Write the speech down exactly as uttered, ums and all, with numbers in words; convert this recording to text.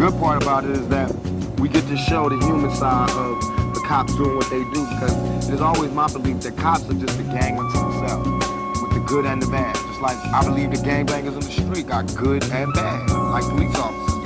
good part about it is that we get to show the human side of the cops doing what they do, because it is always my belief that cops are just a gang unto themselves, with the good and the bad. Just like I believe the gangbangers on the street got good and bad, like police officers.